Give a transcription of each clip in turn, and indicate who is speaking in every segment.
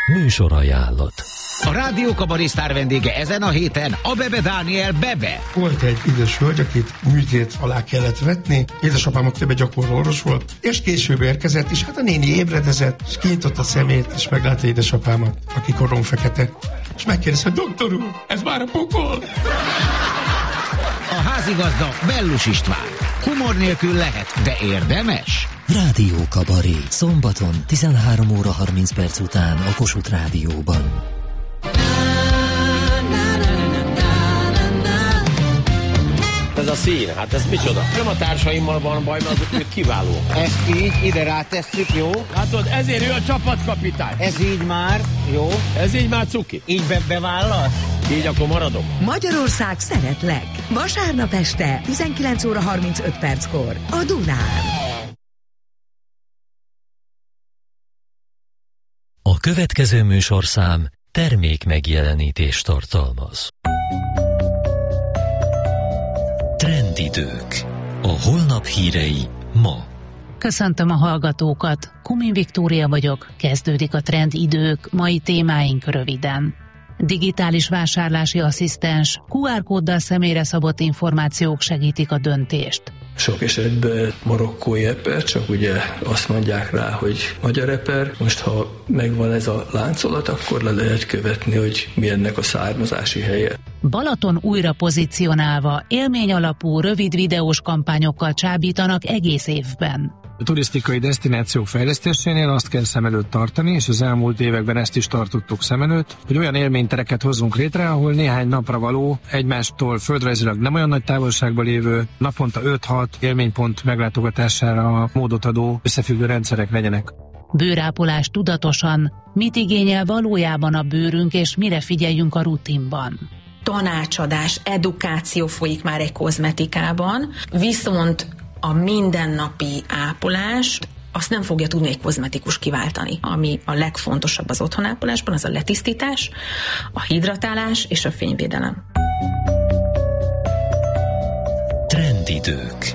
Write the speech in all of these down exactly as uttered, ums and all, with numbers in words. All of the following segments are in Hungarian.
Speaker 1: Műsorajánlat.
Speaker 2: A Rádió Kabari sztár vendége ezen a héten a Bebe Dániel Bebe.
Speaker 3: Volt egy idős hölgy, akit műtét alá kellett vetni. Édesapám többé gyakorló orvos volt, és később érkezett, és hát a néni ébredezett, és kinyitott a szemét, és meglátta édesapámat, aki koron fekete. És megkérdezte, doktor úr, ez már a pokol?
Speaker 2: A házigazda Bellus István. Humor nélkül lehet, de érdemes.
Speaker 1: Rádió Kabari. Szombaton tizenhárom óra harminc perc után a Kossuth Rádióban.
Speaker 4: Ez a szín, hát ez micsoda? Nem a társaimmal van baj, mert azok kiváló.
Speaker 5: Ezt így ide rátesszük, jó?
Speaker 4: Látod, ezért ő a csapatkapitány.
Speaker 5: Ez így már, jó?
Speaker 4: Ez így már cuki.
Speaker 5: Így be bevállasz?
Speaker 4: Így akkor maradok.
Speaker 6: Magyarország szeretlek. Vasárnap este tizenkilenc óra harmincöt perckor a Dunán.
Speaker 1: A következő műsorszám termék megjelenítést tartalmaz. Trendidők. A holnap hírei ma.
Speaker 7: Köszöntöm a hallgatókat. Kumin Viktória vagyok. Kezdődik a Trendidők, mai témáink röviden. Digitális vásárlási asszisztens, kú ár kóddal személyre szabott információk segítik a döntést.
Speaker 8: Sok esetben marokkói eper, csak ugye azt mondják rá, hogy magyar eper. Most ha megvan ez a láncolat, akkor le lehet követni, hogy mi ennek a származási helye.
Speaker 7: Balaton újra pozícionálva, élmény alapú, rövid videós kampányokkal csábítanak egész évben.
Speaker 9: A turisztikai desztinációk fejlesztésénél azt kell szem előtt tartani, és az elmúlt években ezt is tartottuk szem előtt, hogy olyan élménytereket hozzunk létre, ahol néhány napra való, egymástól földrajzilag nem olyan nagy távolságban lévő, naponta öt-hat élménypont meglátogatására módot adó összefüggő rendszerek legyenek.
Speaker 7: Bőrápolás tudatosan, mit igényel valójában a bőrünk, és mire figyeljünk a rutinban.
Speaker 10: Tanácsadás, edukáció folyik már egy kozmetikában, viszont a mindennapi ápolást azt nem fogja tudni egy kozmetikus kiváltani. Ami a legfontosabb az otthonápolásban, az a letisztítás, a hidratálás és a fényvédelem.
Speaker 1: Trendidők.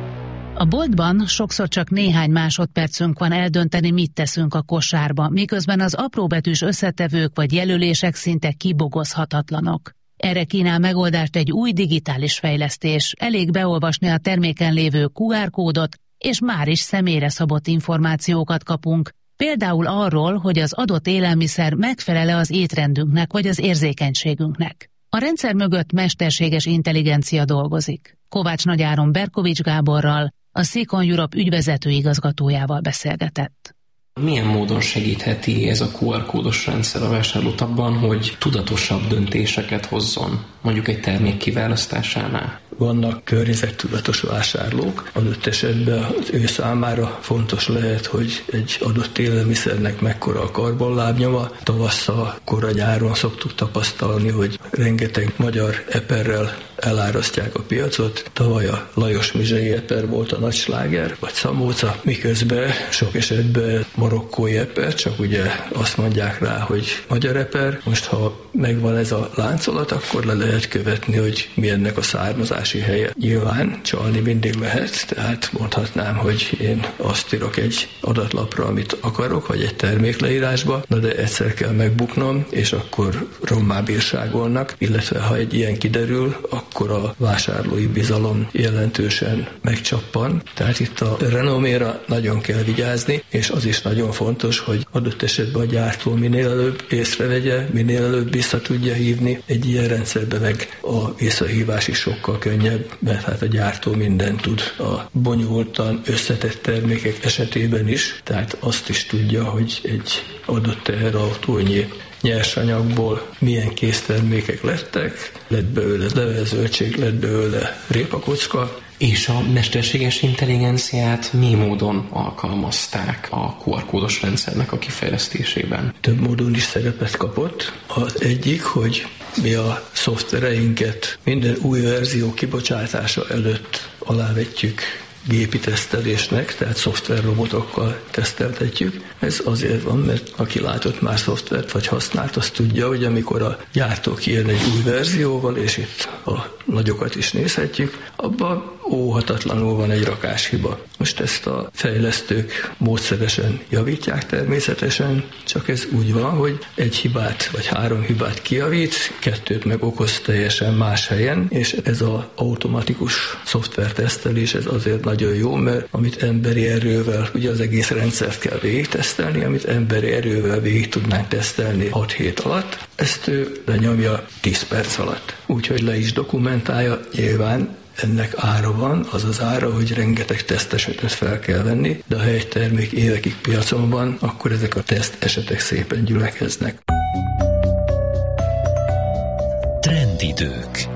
Speaker 7: A boltban sokszor csak néhány másodpercünk van eldönteni, mit teszünk a kosárba, miközben az apróbetűs összetevők vagy jelölések szinte kibogozhatatlanok. Erre kínál megoldást egy új digitális fejlesztés. Elég beolvasni a terméken lévő kú ár kódot, és már is személyre szabott információkat kapunk. Például arról, hogy az adott élelmiszer megfelel-e az étrendünknek vagy az érzékenységünknek. A rendszer mögött mesterséges intelligencia dolgozik. Kovács Nagy Áron Berkovics Gáborral, a Seacon Europe ügyvezető igazgatójával beszélgetett.
Speaker 11: Milyen módon segítheti ez a kú ár kódos rendszer a vásárlót abban, hogy tudatosabb döntéseket hozzon, mondjuk egy termék kiválasztásánál?
Speaker 8: Vannak környezettudatos vásárlók, adott esetben az ő számára fontos lehet, hogy egy adott élelmiszernek mekkora a karbonlábnyoma. Tavasszal, kora nyáron szoktuk tapasztalni, hogy rengeteg magyar eperrel elárasztják a piacot. Tavaly a Lajos Mizsei eper volt a nagy sláger, vagy szamóca, miközben sok esetben marokkói eper, csak ugye azt mondják rá, hogy magyar eper. Most ha megvan ez a láncolat, akkor le lehet követni, hogy mi ennek a származási helye. Nyilván csalni mindig lehet, tehát mondhatnám, hogy én azt írok egy adatlapra, amit akarok, vagy egy termékleírásba, na de egyszer kell megbuknom, és akkor rommá bírságolnak, illetve ha egy ilyen kiderül, akkor a vásárlói bizalom jelentősen megcsappan. Tehát itt a renoméra nagyon kell vigyázni, és az is nagyon fontos, hogy adott esetben a gyártó minél előbb észrevegye, minél előbb vissza tudja hívni. Egy ilyen rendszerben meg a visszahívás is sokkal könnyebb, mert hát a gyártó mindent tud a bonyolultan összetett termékek esetében is, tehát azt is tudja, hogy egy adott teherautónyi nyersanyagból milyen késztermékek lettek, lett belőle levelzöldség, lett belőle répakocka.
Speaker 11: És a mesterséges intelligenciát mi módon alkalmazták a kú ár kódos rendszernek a kifejlesztésében?
Speaker 8: Több módon is szerepet kapott. Az egyik, hogy mi a szoftvereinket minden új verzió kibocsátása előtt alávetjük gépi tesztelésnek, tehát szoftverrobotokkal teszteltetjük. Ez azért van, mert aki látott már szoftvert vagy használt, az tudja, hogy amikor a gyártó kijön egy új verzióval, és itt a nagyokat is nézhetjük, abban óhatatlanul van egy rakáshiba. Most ezt a fejlesztők módszeresen javítják természetesen, csak ez úgy van, hogy egy hibát vagy három hibát kijavít, kettőt meg okoz teljesen más helyen, és ez az automatikus szoftvertesztelés, ez azért nagyon jó, mert amit emberi erővel, ugye az egész rendszert kell végigtesztelni, amit emberi erővel végig tudnánk tesztelni hat hét alatt, ezt ő lenyomja tíz perc alatt. Úgyhogy le is dokumentálja, nyilván ennek ára van, az az ára, hogy rengeteg tesztesetet fel kell venni, de ha egy termék évekig piacon van, akkor ezek a teszt esetek szépen gyülekeznek.
Speaker 1: Trendidők.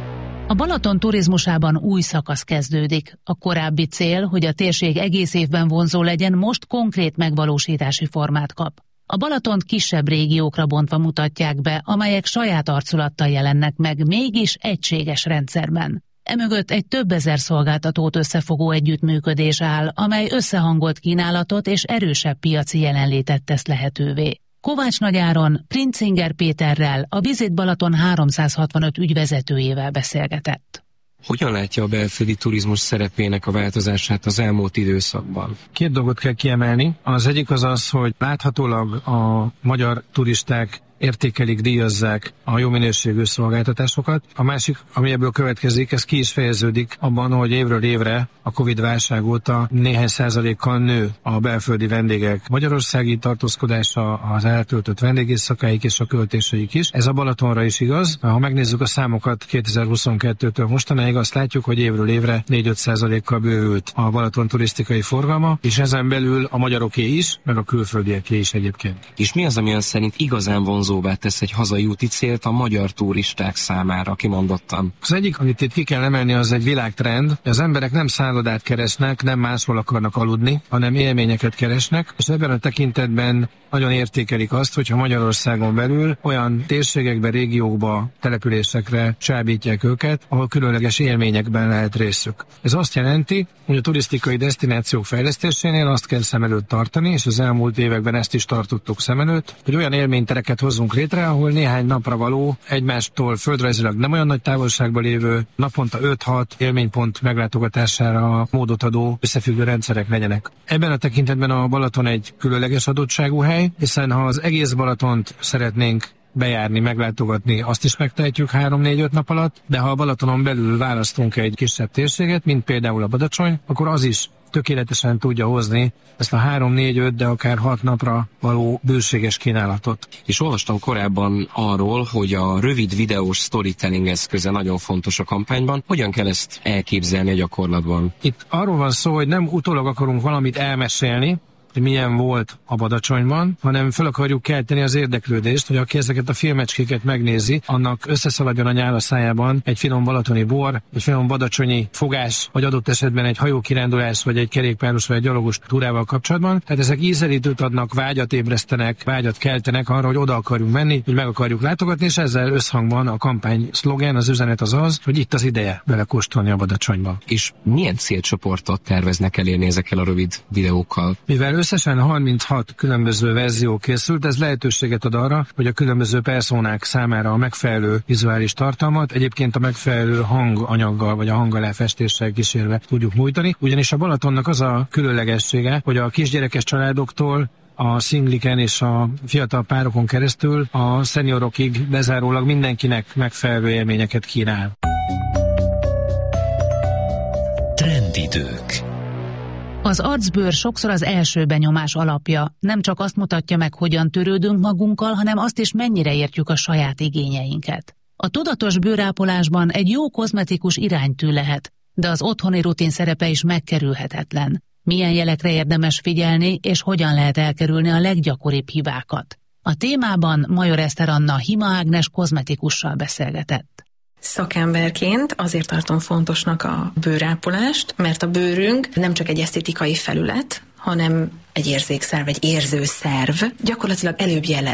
Speaker 7: A Balaton turizmusában új szakasz kezdődik. A korábbi cél, hogy a térség egész évben vonzó legyen, most konkrét megvalósítási formát kap. A Balatont kisebb régiókra bontva mutatják be, amelyek saját arculattal jelennek meg, mégis egységes rendszerben. Emögött egy több ezer szolgáltatót összefogó együttműködés áll, amely összehangolt kínálatot és erősebb piaci jelenlétet tesz lehetővé. Kovács Nagyáron Princinger Péterrel, a Visit Balaton háromszázhatvanöt ügyvezetőjével beszélgetett.
Speaker 12: Hogyan látja a belföldi turizmus szerepének a változását az elmúlt időszakban?
Speaker 9: Két dolgot kell kiemelni. Az egyik az az, hogy láthatólag a magyar turisták értékelik, díjazzák a jó minőségű szolgáltatásokat. A másik, ami ebből következik, ez ki is fejeződik abban, hogy évről évre a Covid válság óta néhány százalékkal nő a belföldi vendégek magyarországi tartózkodása, az eltöltött vendégészszakáik és a költéseik is. Ez a Balatonra is igaz. Ha megnézzük a számokat kétezer-huszonkettőtől mostanáig, azt látjuk, hogy évről évre négy-öt százalékkal bővült a Balaton turisztikai forgalma, és ezen belül a magyaroké is, meg a külföldieké is egyébként.
Speaker 12: És mi az, ami ön szerint igazán vonzóvá tesz egy hazai úti célt a magyar turisták számára, kimondottan?
Speaker 9: Az egyik, amit itt ki kell emelni, az egy világtrend. Az emberek nem szállodát keresnek, nem máshol akarnak aludni, hanem élményeket keresnek, és ebben a tekintetben nagyon értékelik azt, hogyha Magyarországon belül olyan térségekbe, régiókba, településekre csábítják őket, ahol különleges élményekben lehet részük. Ez azt jelenti, hogy a turisztikai desztinációk fejlesztésénél azt kell szem előtt tartani, és az elmúlt években ezt is tartottuk szem előtt, hogy olyan élménytereket hozzunk létre, ahol néhány napra való, egymástól földrajzilag nem olyan nagy távolságban lévő, naponta öt-hat élménypont meglátogatására módot adó összefüggő rendszerek legyenek. Ebben a tekintetben a Balaton egy különleges adottságú hely, hiszen ha az egész Balatont szeretnénk bejárni, meglátogatni, azt is megtehetjük három-négy-öt nap alatt, de ha a Balatonon belül választunk egy kisebb térséget, mint például a Badacsony, akkor az is tökéletesen tudja hozni ezt a három-négy-öt, de akár hat napra való bőséges kínálatot.
Speaker 12: És olvastam korábban arról, hogy a rövid videós storytelling eszköze nagyon fontos a kampányban. Hogyan kell ezt elképzelni a gyakorlatban?
Speaker 9: Itt arról van szó, hogy nem utólag akarunk valamit elmesélni, hogy milyen volt a Badacsonyban, hanem fel akarjuk kelteni az érdeklődést, hogy aki ezeket a filmecskéket megnézi, annak összeszaladjon a nyál a szájában egy finom balatoni bor, egy finom badacsonyi fogás, vagy adott esetben egy hajókirándulás, vagy egy kerékpáros, vagy egy gyalogos túrával kapcsolatban. Tehát ezek ízelítőt adnak, vágyat ébresztenek, vágyat keltenek arra, hogy oda akarjunk menni, hogy meg akarjuk látogatni, és ezzel összhangban a kampány szlogen, az üzenet az az, hogy itt az ideje belekóstolni a Badacsonyba.
Speaker 12: És milyen célcsoportot terveznek elérni ezekkel a rövid videókkal?
Speaker 9: Mivel összesen harminchat különböző verzió készült, ez lehetőséget ad arra, hogy a különböző personák számára a megfelelő vizuális tartalmat, egyébként a megfelelő hanganyaggal vagy a hangaláfestéssel kísérve tudjuk nyújtani, ugyanis a Balatonnak az a különlegessége, hogy a kisgyerekes családoktól a szingliken és a fiatal párokon keresztül a szeniorokig bezárólag mindenkinek megfelelő élményeket kínál.
Speaker 1: Trendidők.
Speaker 7: Az arcbőr sokszor az első benyomás alapja. Nem csak azt mutatja meg, hogyan törődünk magunkkal, hanem azt is, mennyire értjük a saját igényeinket. A tudatos bőrápolásban egy jó kozmetikus iránytű lehet, de az otthoni rutin szerepe is megkerülhetetlen. Milyen jelekre érdemes figyelni, és hogyan lehet elkerülni a leggyakoribb hibákat? A témában Major Eszter Anna Hima Ágnes kozmetikussal beszélgetett.
Speaker 10: Szakemberként azért tartom fontosnak a bőrápolást, mert a bőrünk nem csak egy esztétikai felület, hanem egy érzékszerv, egy érzőszerv. Gyakorlatilag előbb jelez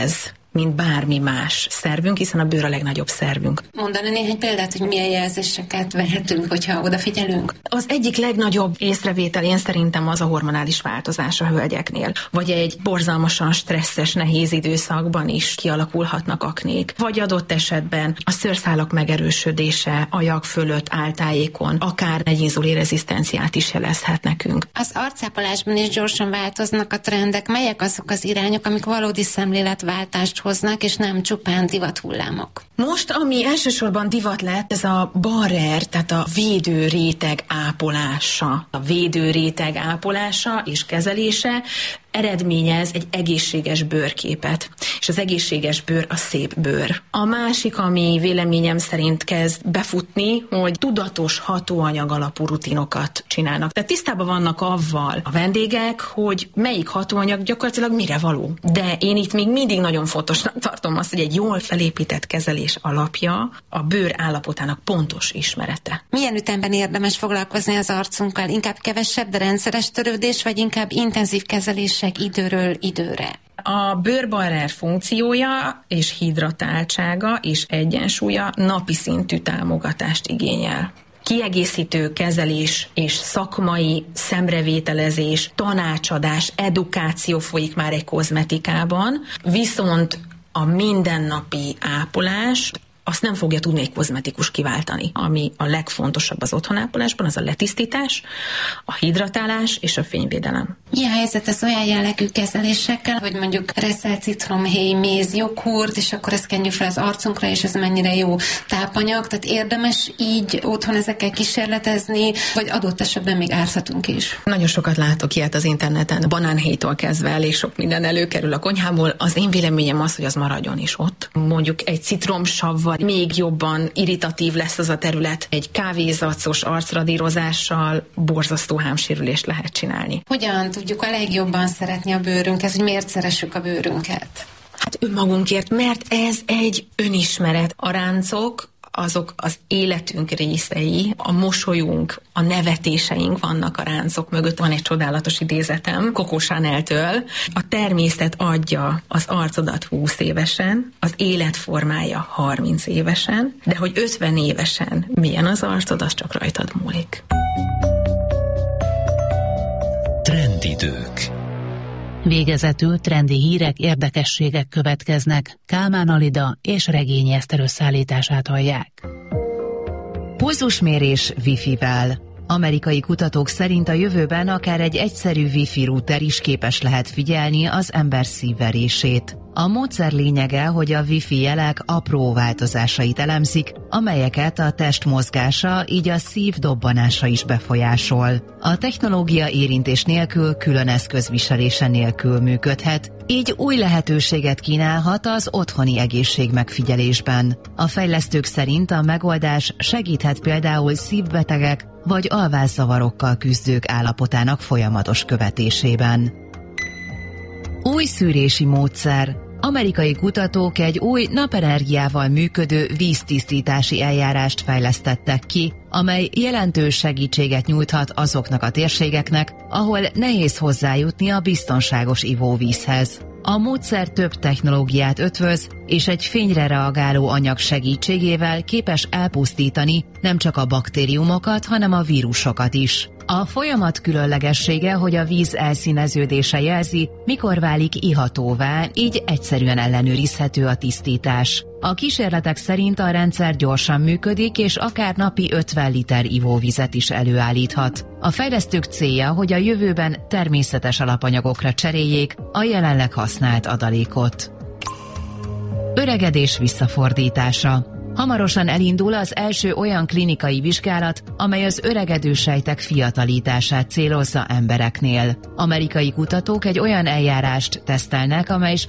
Speaker 10: mint bármi más szervünk, hiszen a bőr a legnagyobb szervünk.
Speaker 13: Mondani néhány példát, hogy milyen jelzéseket vehetünk, hogyha odafigyelünk?
Speaker 10: Az egyik legnagyobb észrevétel én szerintem az a hormonális változás a hölgyeknél. Vagy egy borzalmasan stresszes, nehéz időszakban is kialakulhatnak aknék. Vagy adott esetben a szőrszálak megerősödése ajak fölött, áltájékon, akár egy inzulinrezisztenciát is jelezhet nekünk.
Speaker 13: Az arcápolásban is gyorsan változnak a trendek. Melyek azok az irányok, amik valódi szemléletváltást hoznak, és nem csupán divathullámok?
Speaker 10: Most, ami elsősorban divat lett, ez a barrer, tehát a védőréteg ápolása. A védőréteg ápolása és kezelése eredményez egy egészséges bőrképet, és az egészséges bőr a szép bőr. A másik, ami véleményem szerint kezd befutni, hogy tudatos hatóanyag alapú rutinokat csinálnak. Tehát tisztában vannak avval a vendégek, hogy melyik hatóanyag gyakorlatilag mire való. De én itt még mindig nagyon fontosnak tartom azt, hogy egy jól felépített kezelés alapja a bőr állapotának pontos ismerete.
Speaker 13: Milyen ütemben érdemes foglalkozni az arcunkkal? Inkább kevesebb, de rendszeres törődés, vagy inkább intenzív kezelés időről időre?
Speaker 10: A bőrbarrer funkciója és hidratáltsága és egyensúlya napi szintű támogatást igényel. Kiegészítő kezelés és szakmai szemrevételezés, tanácsadás, edukáció folyik már egy kozmetikában, viszont a mindennapi ápolás azt nem fogja tudni egy kozmetikus kiváltani. Ami a legfontosabb az otthonápolásban, az a letisztítás, a hidratálás és a fényvédelem.
Speaker 13: Milyen helyzet ez olyan jellegű kezelésekkel, hogy mondjuk reszelt citromhéj, méz, joghurt, és akkor ezt kenjük fel az arcunkra, és ez mennyire jó tápanyag, tehát érdemes így otthon ezekkel kísérletezni, vagy adott esetben még árthatunk is.
Speaker 10: Nagyon sokat látok ilyet az interneten, banánhéjtól kezdve elég sok minden előkerül a konyhából. Az én véleményem az, hogy az maradjon is ott. Mondjuk egy citromsavval még jobban irritatív lesz az a terület. Egy kávézacos arcradírozással borzasztó hámsérülést lehet csinálni.
Speaker 13: Hogyan tudjuk a legjobban szeretni a bőrünket, hogy miért szeressük a bőrünket?
Speaker 10: Hát önmagunkért, mert ez egy önismeret. A ráncok azok az életünk részei, a mosolyunk, a nevetéseink vannak a ráncok mögött. Van egy csodálatos idézetem Coco Chanel-től. A természet adja az arcodat húsz évesen, az életformája harminc évesen, de hogy ötven évesen milyen az arcod, az csak rajtad múlik.
Speaker 1: Trendidők.
Speaker 7: Végezetül trendi hírek, érdekességek következnek. Kálmán Alida és Regényi Eszter összeállítását hallják.
Speaker 6: Pulzusmérés Wi-Fi-vel. Amerikai kutatók szerint a jövőben akár egy egyszerű Wi-Fi router is képes lehet figyelni az ember szívverését. A módszer lényege, hogy a Wi-Fi jelek apró változásait elemzik, amelyeket a test mozgása, így a szív dobbanása is befolyásol. A technológia érintés nélkül, külön eszköz viselése nélkül működhet, így új lehetőséget kínálhat az otthoni egészség megfigyelésben. A fejlesztők szerint a megoldás segíthet például szívbetegek vagy alvászavarokkal küzdők állapotának folyamatos követésében. Új szűrési módszer. Amerikai kutatók egy új napenergiával működő víztisztítási eljárást fejlesztettek ki, amely jelentős segítséget nyújthat azoknak a térségeknek, ahol nehéz hozzájutni a biztonságos ivóvízhez. A módszer több technológiát ötvöz, és egy fényre reagáló anyag segítségével képes elpusztítani nem csak a baktériumokat, hanem a vírusokat is. A folyamat különlegessége, hogy a víz elszíneződése jelzi, mikor válik ihatóvá, így egyszerűen ellenőrizhető a tisztítás. A kísérletek szerint a rendszer gyorsan működik, és akár napi ötven liter ivóvizet is előállíthat. A fejlesztők célja, hogy a jövőben természetes alapanyagokra cseréljék a jelenleg használt adalékot. Öregedés visszafordítása. Hamarosan elindul az első olyan klinikai vizsgálat, amely az öregedő sejtek fiatalítását célozza embereknél. Amerikai kutatók egy olyan eljárást tesztelnek, amely